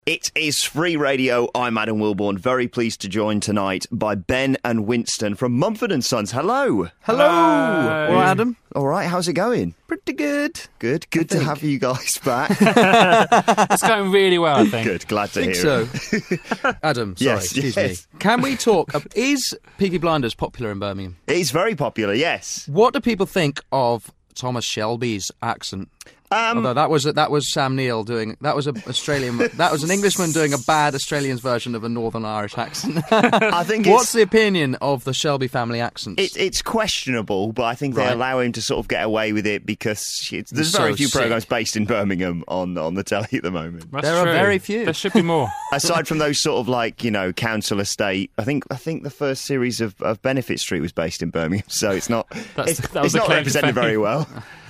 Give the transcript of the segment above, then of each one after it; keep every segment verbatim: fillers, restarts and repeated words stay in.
It is Free Radio. I'm Adam Wilborn. Very pleased to join tonight by Ben and Winston from Mumford and Sons. Hello. Hello. Hi. All right, Adam. All right, how's it going? Pretty good. Good. Good to have you guys back. It's going really well, I think. Good. Glad to I think hear so. it. Adam, sorry, Yes, excuse yes. me. Can we talk... Uh, is Peaky Blinders popular in Birmingham? It's very popular, yes. What do people think of Thomas Shelby's accent? Um, Although that was that was Sam Neill doing that was a Australian that was an Englishman doing a bad Australian's version of a Northern Irish accent. I think What's it's, the opinion of the Shelby family accents? it, it's questionable, but I think they Right. allow him to sort of get away with it because it's, there's He's very so few sick. programmes based in Birmingham on, on the telly at the moment. That's There are true. very few. There should be more. Aside from those sort of like, you know, council estate, I think I think the first series of, of Benefit Street was based in Birmingham, so it's not That's- it's, that was it's a not claim to represented fame. very well.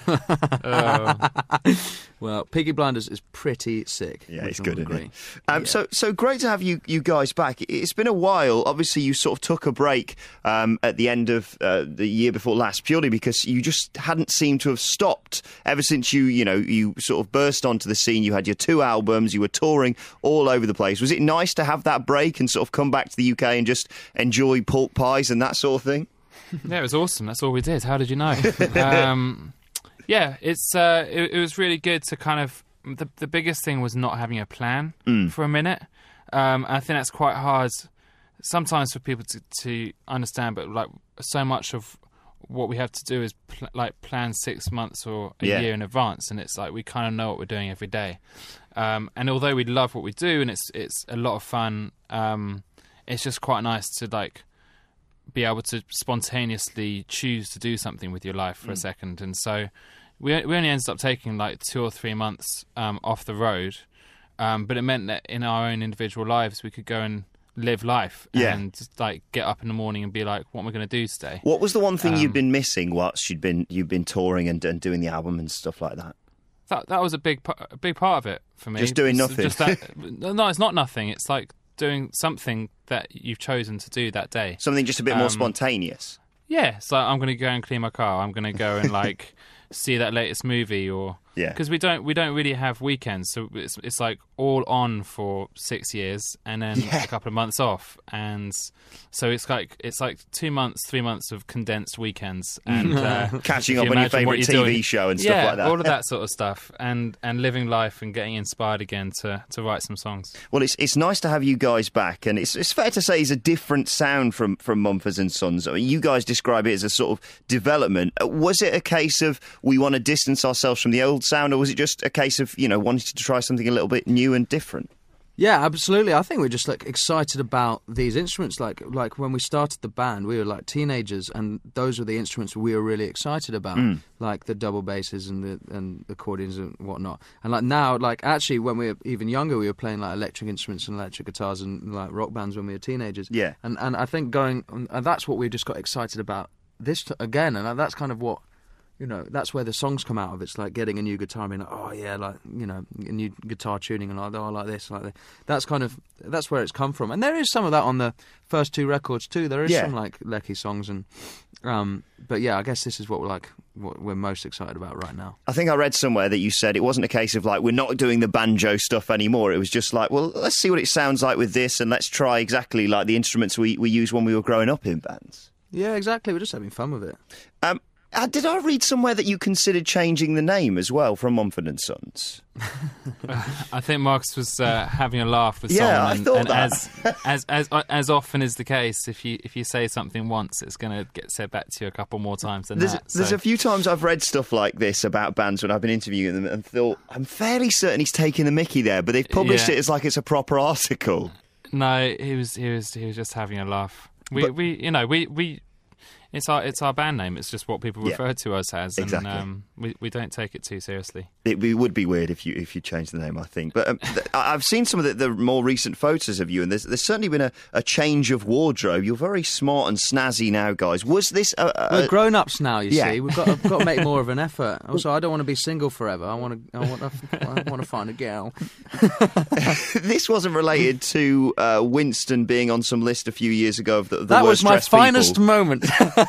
Uh, Well, Peaky Blinders is pretty sick. Yeah, would it's you good, agree? isn't it? Um, Yeah. So, so great to have you, you guys back. It's been a while. Obviously, you sort of took a break um, at the end of uh, the year before last, purely because you just hadn't seemed to have stopped ever since you, you know, you sort of burst onto the scene. You had your two albums. You were touring all over the place. Was it nice to have that break and sort of come back to the U K and just enjoy pork pies and that sort of thing? yeah, it was awesome. That's all we did. How did you know? um, yeah, it's uh, it, it was really good to kind of... The, the biggest thing was not having a plan for a minute. Um, and I think that's quite hard sometimes for people to, to understand, but like so much of what we have to do is pl- like plan six months or a Yeah. year in advance, and it's like we kind of know what we're doing every day. Um, and although we love what we do and it's it's a lot of fun, um, it's just quite nice to like be able to spontaneously choose to do something with your life for a second. And so we we only ended up taking like two or three months um, off the road, um, but it meant that in our own individual lives we could go and live life Yeah. and like get up in the morning and be like, what am I going to do today? What was the one thing you've Um, been missing whilst you'd been you've been touring and, and doing the album and stuff like that? That that was a big pa- a big part of it for me. Just doing It's nothing. Just that, no, it's not nothing. It's like doing something that you've chosen to do that day. Something just a bit more Um, spontaneous. Yeah, it's like I'm going to go and clean my car. I'm going to go and like see that latest movie, or Yeah. because we don't we don't really have weekends, so it's it's like all on for six years and then Yeah. a couple of months off, and so it's like it's like two months, three months of condensed weekends, and uh, Catching if up you on your imagine what favourite T you're V doing- show and yeah, stuff like that. all of that sort of stuff, and and living life and getting inspired again to to write some songs. Well, it's it's nice to have you guys back, and it's it's fair to say it's a different sound from from Mumford and Sons. I mean, you guys describe it as a sort of development. Uh, Was it a case of we want to distance ourselves from the old sound, or was it just a case of, you know, wanting to try something a little bit new and different? Yeah, absolutely. I think we're just like excited about these instruments. Like, like when we started the band, we were like teenagers, and those were the instruments we were really excited about, like the double basses and the and the accordions and whatnot. And like now, like actually, when we were even younger, we were playing like electric instruments and electric guitars and like rock bands when we were teenagers. Yeah. and and I think going, and that's what we just got excited about this t- again, and that's kind of what. You know, that's where the songs come out of. It's like getting a new guitar and being like, oh yeah, like, you know, a new guitar tuning and like, oh, I like this, like that. That's kind of, that's where it's come from. And there is some of that on the first two records too. There is Yeah. some like Lecky songs and, um, but yeah, I guess this is what we're like, what we're most excited about right now. I think I read somewhere that you said it wasn't a case of like we're not doing the banjo stuff anymore. It was just like, well, let's see what it sounds like with this, and let's try exactly like the instruments we we used when we were growing up in bands. Yeah, exactly. We're just having fun with it. Um, uh, did I read somewhere that you considered changing the name as well from Mumford and Sons? I think Marcus was uh, having a laugh with Yeah, I someone, and, thought and that. as, as as as often is the case, if you if you say something once, it's going to get said back to you a couple more times than There's, that. there's so. a few times I've read stuff like this about bands when I've been interviewing them and thought, I'm fairly certain he's taking the mickey there, but they've published Yeah. it as like it's a proper article. No, he was he was he was just having a laugh. We But- we you know we we. It's our it's our band name. It's just what people Yeah. refer to us as, and Exactly. um, we we don't take it too seriously. It, it would be weird if you if you changed the name, I think. But um, th- I- I've seen some of the, the more recent photos of you, and there's there's certainly been a, a change of wardrobe. You're very smart and snazzy now, guys. Was this a, a, We're grown ups now, you yeah. see. We've got, I've got to make more of an effort. Also, I don't want to be single forever. I want to, I want to, I want to find a girl. this wasn't related to uh, Winston being on some list a few years ago of the, the That was worst my dressed people. finest moment.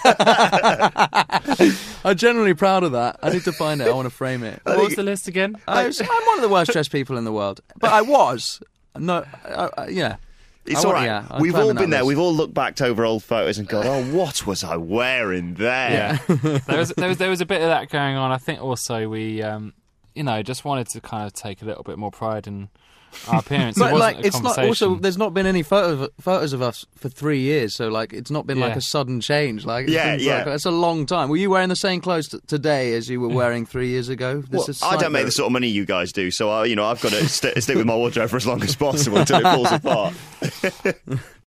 I'm generally proud of that. I need to find it. I want to frame it. What was the list again? I was, I'm one of the worst dressed people in the world, but I was. no, uh, uh, yeah. It's I all want- right. yeah, I'm We've climbing all that been there. list. We've all looked back over old photos and gone, "Oh, what was I wearing there?" Yeah, there was there was there was a bit of that going on. I think also we, um, you know, just wanted to kind of take a little bit more pride in our appearance. It But wasn't like, a it's not. Also, conversation. there's not been any photo, photos of us for three years, so like, it's not been like Yeah. a sudden change. Like, it's Yeah, been, yeah. like, it's a long time. Were you wearing the same clothes t- today as you were wearing three years ago? This Well, is I don't make the sort of money you guys do, so I, you know I've got to st- stick with my wardrobe for as long as possible until it falls apart.